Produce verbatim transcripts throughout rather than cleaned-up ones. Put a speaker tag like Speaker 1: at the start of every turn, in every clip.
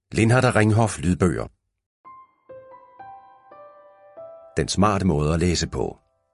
Speaker 1: Lindhardt og Ringhof lydbøger. Den smarte måde at læse på.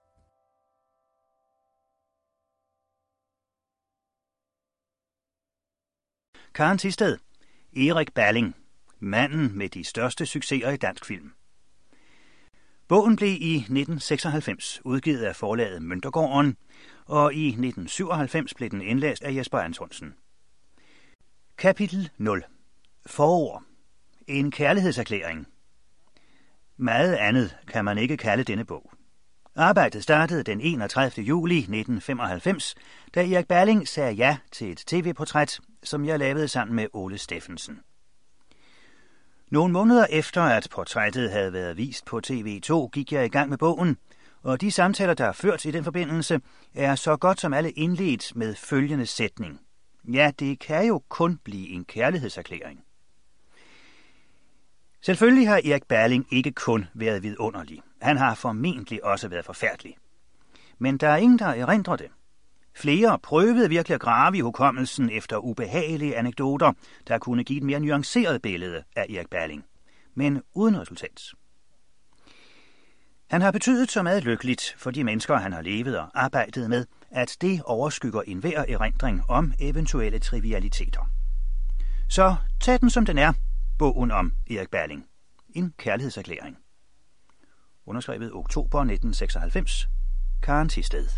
Speaker 2: Karen Thisted. Erik Balling. Manden med de største succeser i dansk film. Bogen blev i nitten seksoghalvfems udgivet af forlaget Møntergården, og i nitten syvoghalvfems blev den indlæst af Jesper Anthonsen. Kapitel nul. Forord. En kærlighedserklæring. Meget andet kan man ikke kalde denne bog. Arbejdet startede den enogtredivte juli nitten femoghalvfems, da Erik Balling sagde ja til et tv-portræt, som jeg lavede sammen med Ole Steffensen. Nogle måneder efter, at portrættet havde været vist på T V to, gik jeg i gang med bogen, og de samtaler, der er ført i den forbindelse, er så godt som alle indledt med følgende sætning. Ja, det kan jo kun blive en kærlighedserklæring. Selvfølgelig har Erik Balling ikke kun været vidunderlig. Han har formentlig også været forfærdelig. Men der er ingen, der erindrer det. Flere prøvede virkelig at grave i hukommelsen efter ubehagelige anekdoter, der kunne give et mere nuanceret billede af Erik Balling, men uden resultat. Han har betydet så meget lykkeligt for de mennesker, han har levet og arbejdet med, at det overskygger enhver erindring om eventuelle trivialiteter. Så tag den som den er, bogen om Erik Balling. En kærlighedserklæring. Underskrevet oktober nitten seksoghalvfems. Karen Thisted.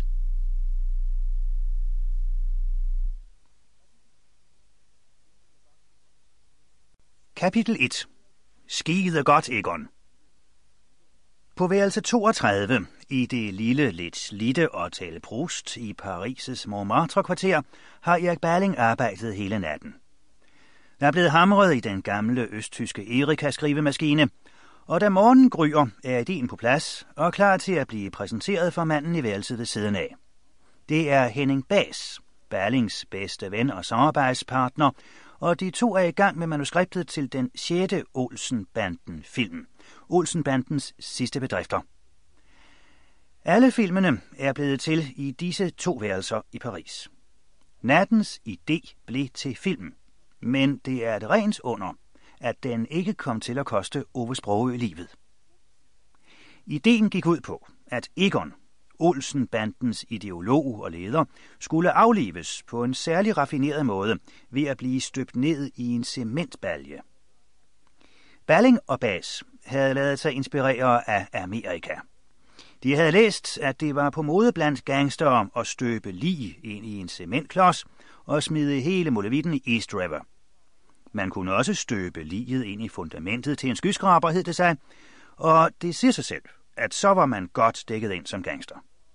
Speaker 2: Kapitel et. Skide godt, Egon. På værelse toogtredive i det lille, lidt slidte Hotel Proust i Paris' Montmartre-kvarter har Erik Balling arbejdet hele natten. Der er blevet hamret i den gamle østtyske Erika-skrivemaskine, og da morgenen gryer, er ideen på plads og klar til at blive præsenteret for manden i værelset ved siden af. Det er Henning Bahs, Ballings bedste ven og samarbejdspartner, og de to er i gang med manuskriptet til den sjette Olsen-banden-film, Olsen-bandens sidste bedrifter. Alle filmene er blevet til i disse to værelser i Paris. Nattens idé blev til film, men det er et rent under, at den ikke kom til at koste Ove Sprogøe livet. Ideen gik ud på, at Egon, Olsen-bandens ideolog og leder, skulle aflives på en særlig raffineret måde ved at blive støbt ned i en cementbalje. Balling og Bahs havde ladet sig inspirere af Amerika. De havde læst, at det var på mode blandt gangstere at støbe lig ind i en cementklods og smide hele molevitten i East River. Man kunne også støbe liget ind i fundamentet til en skyskraber, hed det sig, og det siger sig selv, at så var man godt dækket ind som gangster.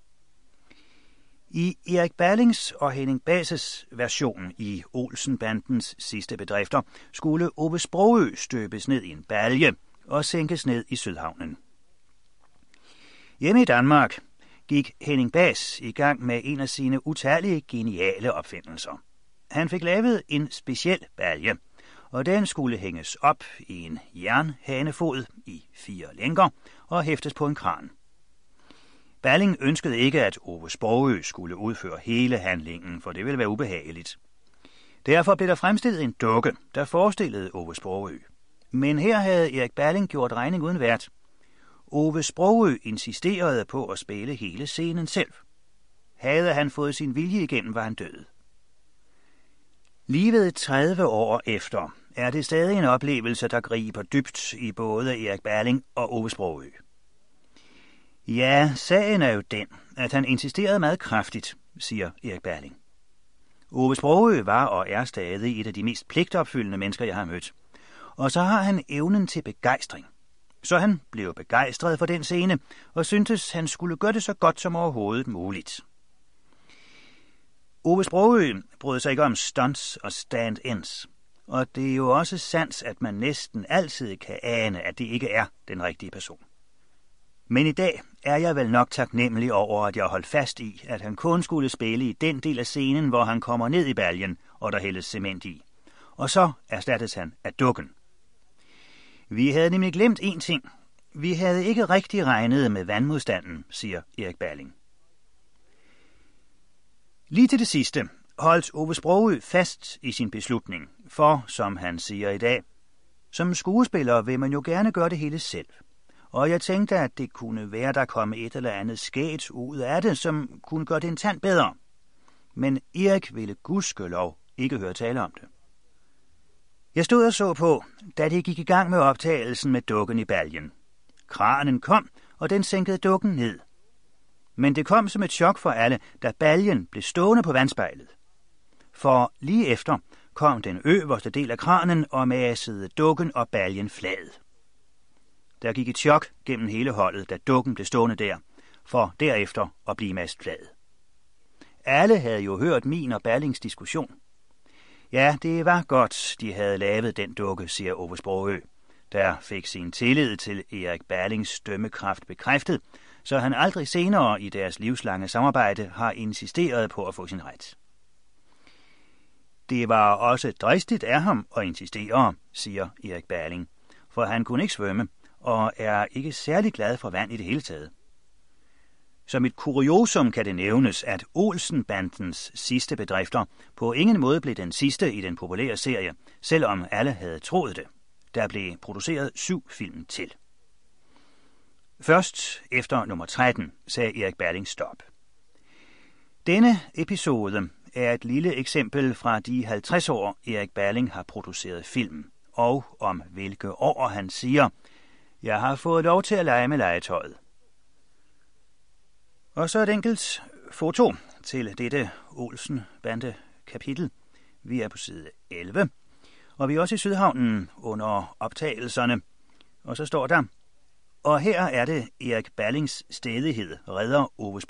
Speaker 2: I Erik Ballings og Henning Bahs' version i Olsen-bandens sidste bedrifter skulle Ove Sprogøe støbes ned i en balje og sænkes ned i Sydhavnen. Hjemme i Danmark gik Henning Bahs i gang med en af sine utallige geniale opfindelser. Han fik lavet en speciel balje, og den skulle hænges op i en jernhanefod i fire lænker og hæftes på en kran. Balling ønskede ikke, at Ove Sprogøe skulle udføre hele handlingen, for det ville være ubehageligt. Derfor blev der fremstillet en dukke, der forestillede Ove Sprogøe. Men her havde Erik Balling gjort regning uden vært. Ove Sprogøe insisterede på at spille hele scenen selv. Havde han fået sin vilje igennem, var han død. Lige ved tredive år efter er det stadig en oplevelse, der griber dybt i både Erik Balling og Ove Sprogøe. Ja, sagen er jo den, at han insisterede meget kraftigt, siger Erik Balling. Ove Sprogøe var og er stadig et af de mest pligtopfyldende mennesker, jeg har mødt. Og så har han evnen til begejstring. Så han blev begejstret for den scene, og syntes, han skulle gøre det så godt som overhovedet muligt. Ove Sprogøe brød sig ikke om stunts og stand-ins, og det er jo også sandt, at man næsten altid kan ane, at det ikke er den rigtige person. Men i dag er jeg vel nok taknemmelig over, at jeg holdt fast i, at han kun skulle spille i den del af scenen, hvor han kommer ned i baljen, og der hældes cement i. Og så erstattes han af dukken. Vi havde nemlig glemt én ting. Vi havde ikke rigtig regnet med vandmodstanden, siger Erik Balling. Lige til det sidste holdt Ove Sprogøe fast i sin beslutning, for, som han siger i dag, Som skuespiller vil man jo gerne gøre det hele selv, og jeg tænkte, at det kunne være, der kom et eller andet skægt ud af det, som kunne gøre det en tand bedre. Men Erik ville gudskelov ikke høre tale om det. Jeg stod og så på, da det gik i gang med optagelsen med dukken i baljen. Kranen kom, og den sænkede dukken ned. Men det kom som et chok for alle, da baljen blev stående på vandspejlet. For lige efter kom den øverste del af kranen og massede dukken og baljen flad. Der gik et chok gennem hele holdet, da dukken blev stående der, for derefter at blive mast flad. Alle havde jo hørt min og Berlings diskussion. Ja, det var godt, de havde lavet den dukke, siger Ove Sprogøe, der fik sin tillid til Erik Berlings dømmekraft bekræftet, så han aldrig senere i deres livslange samarbejde har insisteret på at få sin ret. Det var også dristigt af ham at insistere, siger Erik Berling, for han kunne ikke svømme og er ikke særlig glad for vand i det hele taget. Som et kuriosum kan det nævnes, at Olsen-bandens sidste bedrifter på ingen måde blev den sidste i den populære serie, selvom alle havde troet det. Der blev produceret syv film til. Først efter nummer tretten sagde Erik Berling stop. Denne episode er et lille eksempel fra de halvtreds år, Erik Berling har produceret film, og om hvilke år han siger, jeg har fået lov til at lege med legetøjet. Og så et enkelt foto til dette Olsen-bande-kapitel. Vi er på side elleve, og vi er også i Sydhavnen under optagelserne. Og så står der, og her er det Erik Berlings stædighed redder Ove